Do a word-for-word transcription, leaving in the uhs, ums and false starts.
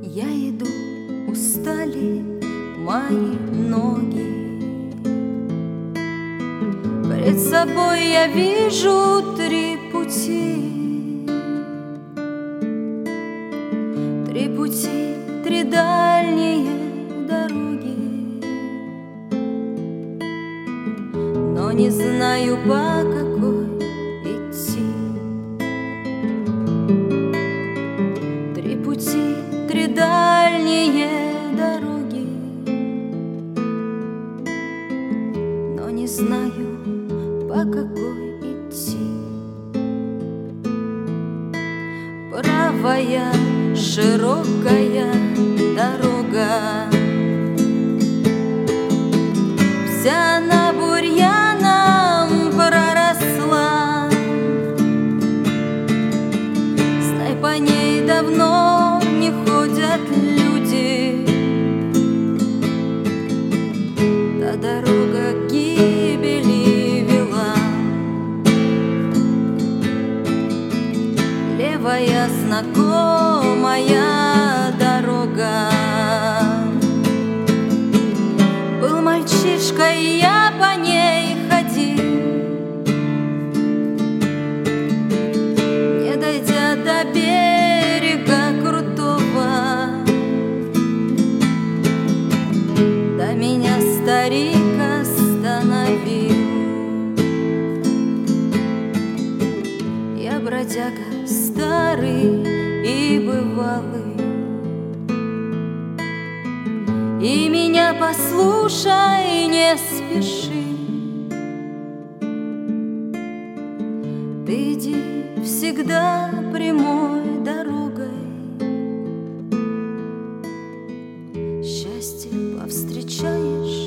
Я иду, устали мои ноги. Пред собой я вижу три пути, три пути, три дальние дороги. Но не знаю, по какой идти. Три пути, три дальние дороги, но не знаю, по какой идти. Правая широкая дорога, вся она бурьяном проросла. Знай, по ней давно не ходят люди. Та дорога к гибели вела. Левая знакомая дорога. Был мальчишкой, я по ней ходил. Не дойдя до берега крутого, да меня старик остановил. Я бродяга старый и бывалый, и меня послушай, не спеши. Ты иди всегда прямой дорогой, счастье повстречаешь